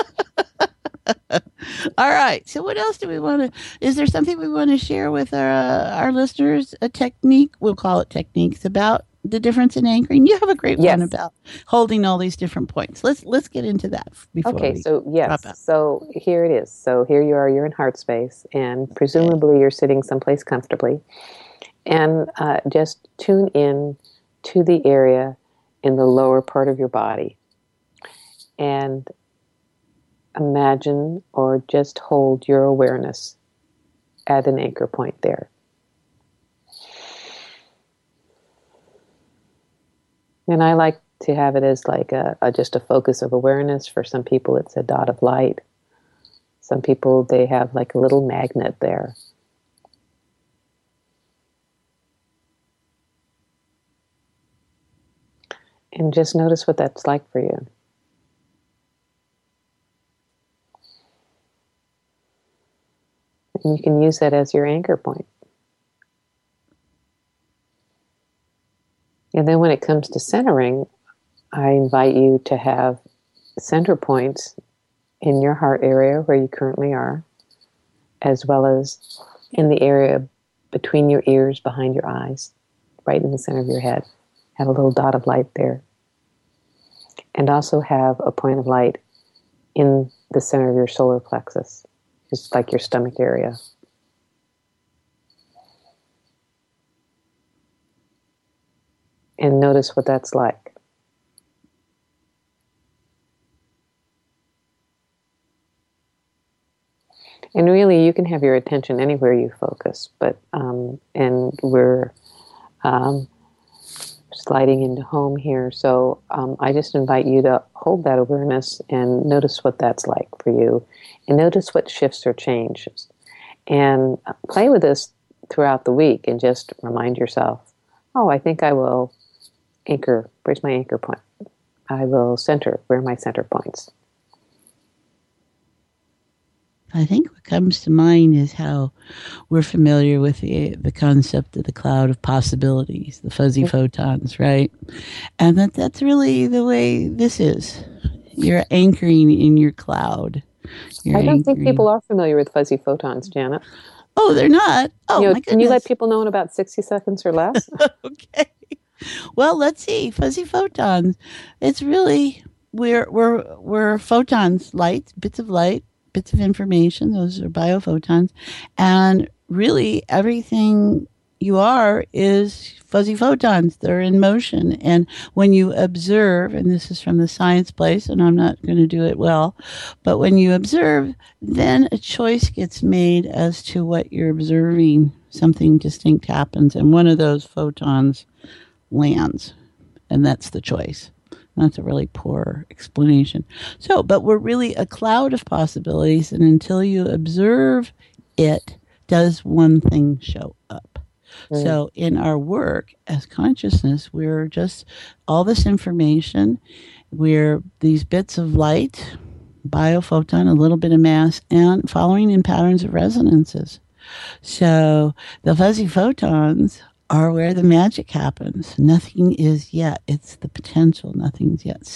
All right. So what else do we want to, is there something we want to share with our, uh, our listeners? A technique, we'll call it techniques, about the difference in anchoring. You have a great yes. one about holding all these different points. Let's let's get into that before okay, we so yes, so here it is. So here you are, you're in heart space, and presumably you're sitting someplace comfortably, and uh, just tune in to the area in the lower part of your body, and imagine or just hold your awareness at an anchor point there. And I like to have it as like a, a just a focus of awareness. For some people, it's a dot of light. Some people, they have like a little magnet there. And just notice what that's like for you. And you can use that as your anchor point. And then when it comes to centering, I invite you to have center points in your heart area where you currently are, as well as in the area between your ears, behind your eyes, right in the center of your head. Have a little dot of light there. And also have a point of light in the center of your solar plexus, just like your stomach area. And notice what that's like. And really, you can have your attention anywhere you focus, but um, and we're um, sliding into home here, so um, I just invite you to hold that awareness and notice what that's like for you, and notice what shifts or changes, and play with this throughout the week, and just remind yourself, oh, I think I will anchor, where's my anchor point? I will center, where are my center points? I think what comes to mind is how we're familiar with the the concept of the cloud of possibilities, the fuzzy mm-hmm. photons, right? And that that's really the way this is. You're anchoring in your cloud. You're I don't anchoring. think people are familiar with fuzzy photons, Janet. Oh, they're not? Oh, you know, my goodness. Can you let people know in about sixty seconds or less? Okay. Well, let's see. Fuzzy photons. It's really, we're, we're, we're photons, light, bits of light, bits of information. Those are biophotons. And really everything you are is fuzzy photons. They're in motion. And when you observe, and this is from the science place, and I'm not going to do it well, but when you observe, then a choice gets made as to what you're observing. Something distinct happens. And one of those photons lands, and that's the choice. That's a really poor explanation. So, but we're really a cloud of possibilities, and until you observe it, does one thing show up. Mm. So in our work as consciousness, we're just all this information, we're these bits of light, biophoton, a little bit of mass, and following in patterns of resonances. So the fuzzy photons are where the magic happens. Nothing is yet. It's the potential. Nothing's yet set.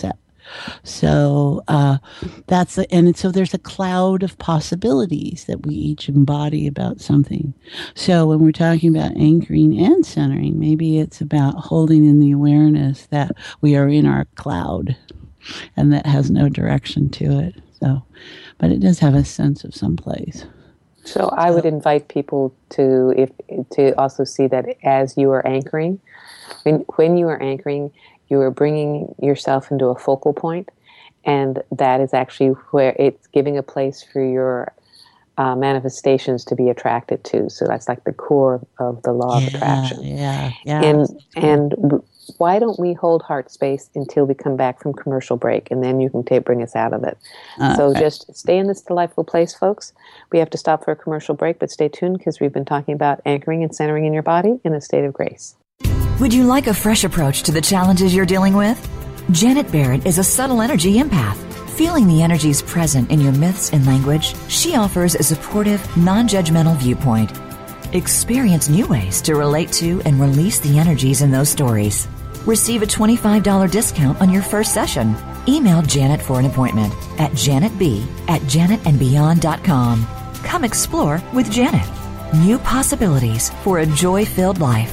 So uh, that's the, and so there's a cloud of possibilities that we each embody about something. So when we're talking about anchoring and centering, maybe it's about holding in the awareness that we are in our cloud and that has no direction to it. So, but it does have a sense of someplace. So I would invite people to if to also see that as you are anchoring, when when you are anchoring, you are bringing yourself into a focal point, and that is actually where it's giving a place for your uh, manifestations to be attracted to. So that's like the core of the law yeah, of attraction. Yeah, yeah. And and why don't we hold heart space until we come back from commercial break, and then you can ta- bring us out of it. Uh, so right. Just stay in this delightful place, folks. We have to stop for a commercial break, but stay tuned because we've been talking about anchoring and centering in your body in a state of grace. Would you like a fresh approach to the challenges you're dealing with? Janet Barrett is a subtle energy empath. Feeling the energies present in your myths and language, she offers a supportive, non-judgmental viewpoint. Experience new ways to relate to and release the energies in those stories. Receive a twenty-five dollars discount on your first session. Email Janet for an appointment at janetb at janet and beyond dot com. Come explore with Janet. New possibilities for a joy-filled life.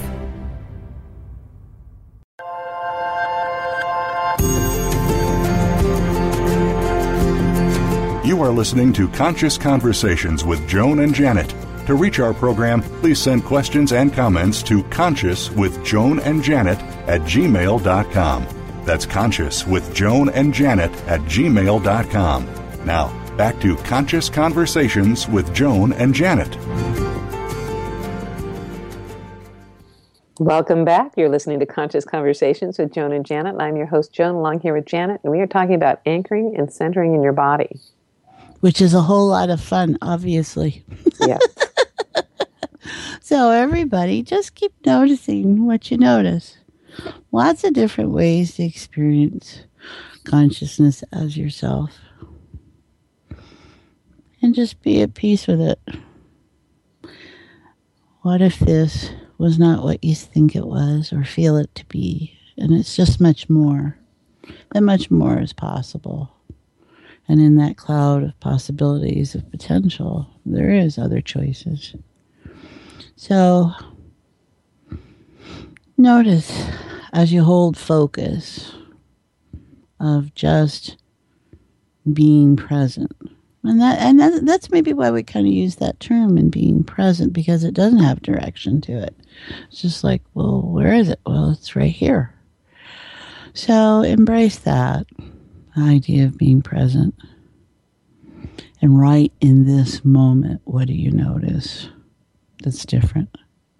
You are listening to Conscious Conversations with Joan and Janet. To reach our program, please send questions and comments to conscious with Joan and Janet at gmail dot com. That's conscious with Joan and Janet at gmail dot com. Now, back to Conscious Conversations with Joan and Janet. Welcome back. You're listening to Conscious Conversations with Joan and Janet. I'm your host, Joan, along here with Janet, and we are talking about anchoring and centering in your body. Which is a whole lot of fun, obviously. Yeah. So everybody, just keep noticing what you notice. Lots of different ways to experience consciousness as yourself. And just be at peace with it. What if this was not what you think it was or feel it to be? And it's just much more. That much more is possible. And in that cloud of possibilities of potential, there is other choices. So notice as you hold focus of just being present. And that and that, that's maybe why we kind of use that term in being present, because it doesn't have direction to it. It's just like, well, where is it? Well, it's right here. So embrace that idea of being present. And right in this moment, what do you notice that's different?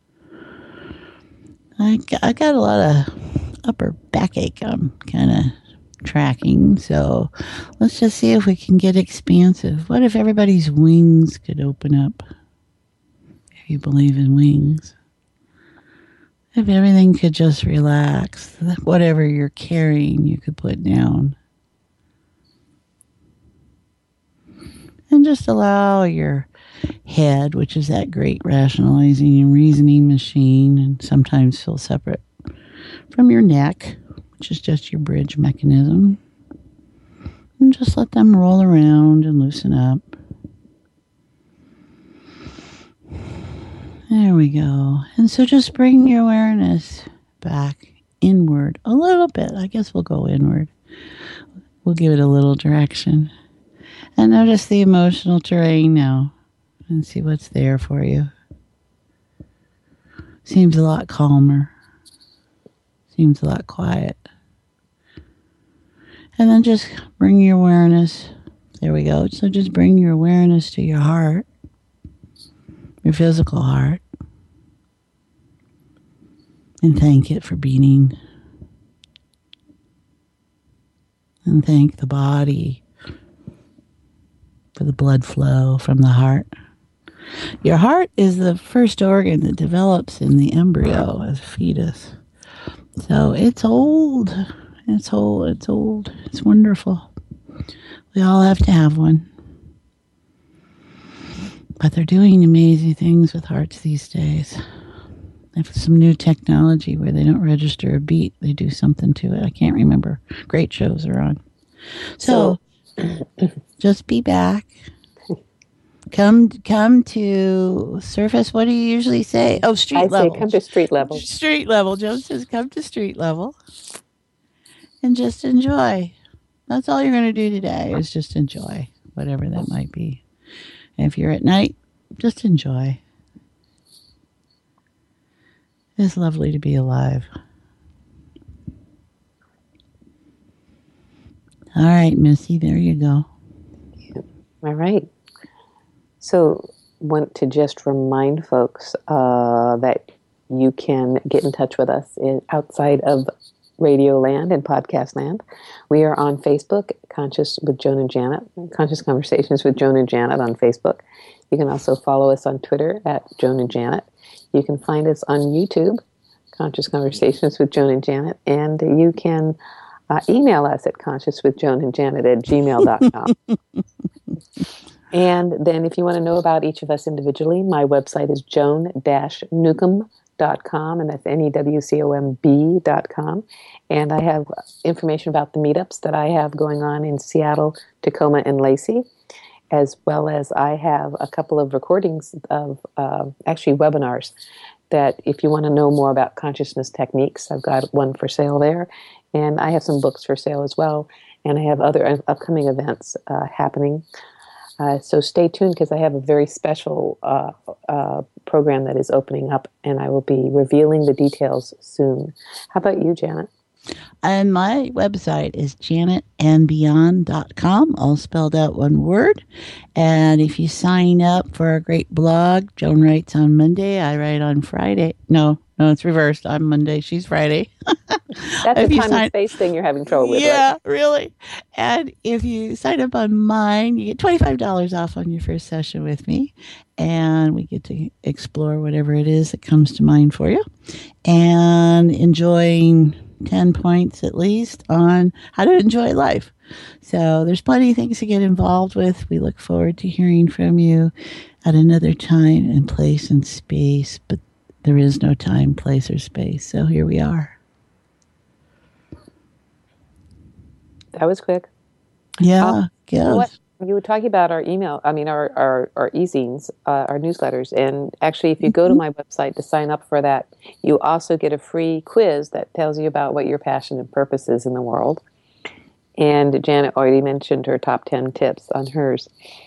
I, I got a lot of upper backache I'm kind of tracking, so let's just see if we can get expansive. What if everybody's wings could open up? If you believe in wings. If everything could just relax, whatever you're carrying, you could put down. And just allow your head, which is that great rationalizing and reasoning machine, and sometimes feel separate from your neck, which is just your bridge mechanism. And just let them roll around and loosen up. There we go. And so just bring your awareness back inward a little bit. I guess we'll go inward. We'll give it a little direction. And notice the emotional terrain now and see what's there for you. Seems a lot calmer. Seems a lot quiet. And then just bring your awareness. There we go. So just bring your awareness to your heart, your physical heart, and thank it for beating. And thank the body for the blood flow from the heart. Your heart is the first organ that develops in the embryo as a fetus. So it's old. It's old. It's old. It's wonderful. We all have to have one. But they're doing amazing things with hearts these days. They have some new technology where they don't register a beat. They do something to it. I can't remember. Great shows are on. So, so just be back. Come come to surface. What do you usually say? Oh, street I level. I say come to street level. Street level. Joan says come to street level. And just enjoy. That's all you're going to do today is just enjoy, whatever that might be. And if you're at night, just enjoy. It's lovely to be alive. All right, Missy, there you go. All right. So, want to just remind folks uh, that you can get in touch with us in, outside of Radio Land and Podcast Land. We are on Facebook, Conscious with Joan and Janet, Conscious Conversations with Joan and Janet on Facebook. You can also follow us on Twitter at Joan and Janet. You can find us on YouTube, Conscious Conversations with Joan and Janet, and you can uh, email us at consciouswithjoanandjanet at gmail dot com. And then if you want to know about each of us individually, my website is joan dash newcomb dot com, and that's N E W C O M B dot com. And I have information about the meetups that I have going on in Seattle, Tacoma, and Lacey, as well as I have a couple of recordings of uh, actually webinars that if you want to know more about consciousness techniques, I've got one for sale there. And I have some books for sale as well. And I have other upcoming events uh, happening. Uh, so stay tuned because I have a very special uh, uh, program that is opening up, and I will be revealing the details soon. How about you, Janet? And my website is janet and beyond dot com, all spelled out one word. And if you sign up for a great blog, Joan writes on Monday, I write on Friday. No, no, it's reversed. I'm Monday, she's Friday. That's the time sign- and space thing you're having trouble with, yeah, right? really. And if you sign up on mine, you get twenty-five dollars off on your first session with me. And we get to explore whatever it is that comes to mind for you. And enjoying ten points at least on how to enjoy life. So there's plenty of things to get involved with. We look forward to hearing from you at another time and place and space. But there is no time, place, or space. So here we are. That was quick. Yeah. Um, good. You know what? You were talking about our email, I mean, our, our, our e-zines, uh, our newsletters. And actually, if you go to my website to sign up for that, you also get a free quiz that tells you about what your passion and purpose is in the world. And Janet already mentioned her top ten tips on hers.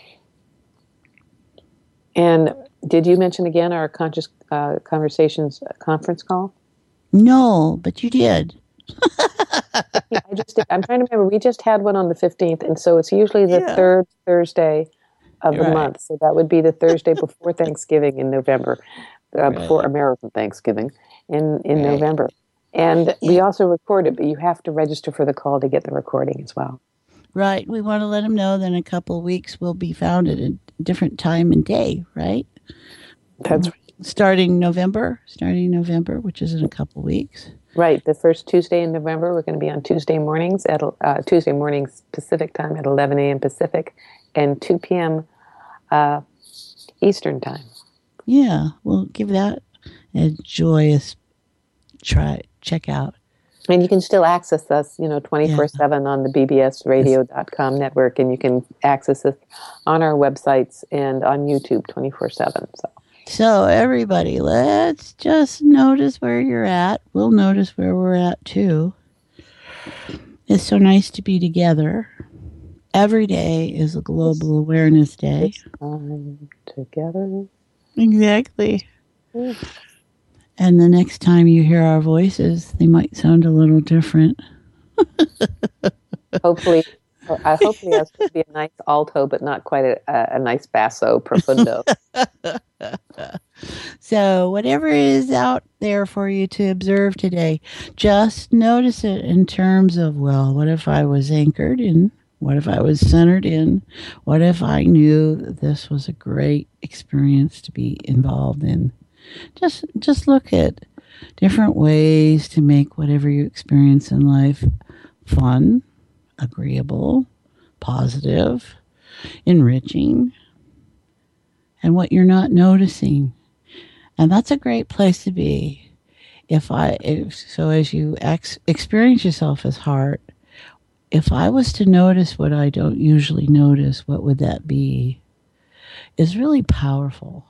And did you mention again our Conscious uh, Conversations conference call? No, but you did. I just did. I'm trying to remember. We just had one on the fifteenth, and so it's usually the yeah. third Thursday of You're the right. month. So that would be the Thursday before Thanksgiving in November, uh, Right. before American Thanksgiving in, in Right. November. And we also record it, but you have to register for the call to get the recording as well. Right. We want to let them know that in a couple of weeks we'll be found at a different time and day, right? That's right. Starting November, starting November, which is in a couple of weeks. Right. The first Tuesday in November, we're going to be on Tuesday mornings at uh, Tuesday mornings Pacific time at eleven a.m. Pacific and two p.m. Uh, Eastern time. Yeah, we'll give that a joyous try. Check out. And you can still access us, you know, twenty-four seven on the b b s radio dot com network, and you can access us on our websites and on YouTube twenty-four seven. So. So everybody, let's just notice where you're at. We'll notice where we're at too. It's so nice to be together. Every day is a Global Awareness Day. Time together. Exactly. Mm. And the next time you hear our voices, they might sound a little different. Hopefully, I hopefully ours will be a nice alto, but not quite a, a, a nice basso profundo. So whatever is out there for you to observe today, just notice it in terms of, well, what if I was anchored in? What if I was centered in? What if I knew that this was a great experience to be involved in? Just just look at different ways to make whatever you experience in life fun, agreeable, positive, enriching, and what you're not noticing. And that's a great place to be. If I if, so as you ex, experience yourself as heart, if I was to notice what I don't usually notice, what would that be? Is really powerful.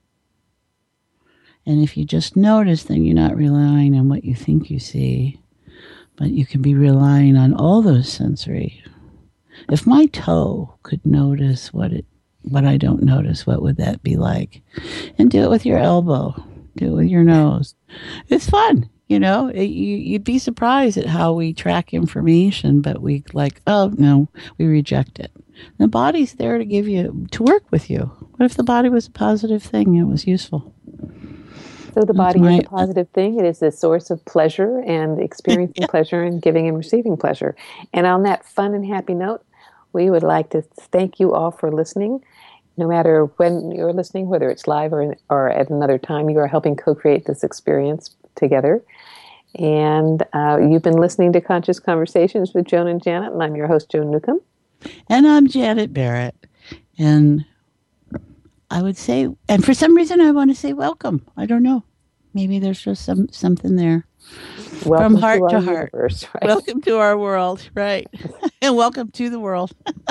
And if you just notice, then you're not relying on what you think you see, but you can be relying on all those sensory. If my toe could notice what it, what I don't notice, what would that be like? And do it with your elbow. Do it with your nose. It's fun. You know, it, you, you'd be surprised at how we track information, but we like, oh, no, we reject it. The body's there to give you, to work with you. What if the body was a positive thing? It was useful. So the body my, is a positive thing. It is a source of pleasure and experiencing yeah. pleasure and giving and receiving pleasure. And on that fun and happy note, we would like to thank you all for listening. No matter when you're listening, whether it's live or, or at another time, you are helping co-create this experience together. And uh, you've been listening to Conscious Conversations with Joan and Janet, and I'm your host, Joan Newcomb. And I'm Janet Barrett. And I would say, and for some reason I want to say welcome. I don't know. Maybe there's just some something there. Welcome From heart to, to heart. Universe, right? Welcome to our world, right? And welcome to the world.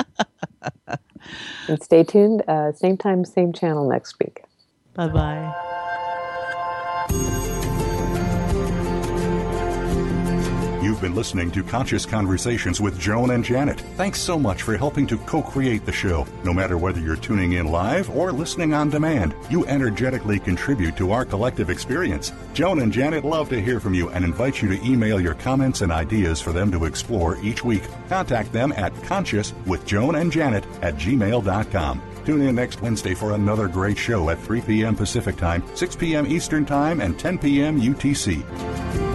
And stay tuned. Uh, same time, same channel next week. Bye-bye. You've been listening to Conscious Conversations with Joan and Janet. Thanks so much for helping to co-create the show. No matter whether you're tuning in live or listening on demand, you energetically contribute to our collective experience. Joan and Janet love to hear from you and invite you to email your comments and ideas for them to explore each week. Contact them at conscious with Joan and Janet at gmail dot com. Tune in next Wednesday for another great show at three p.m. Pacific Time, six p.m. Eastern Time, and ten p.m. U T C.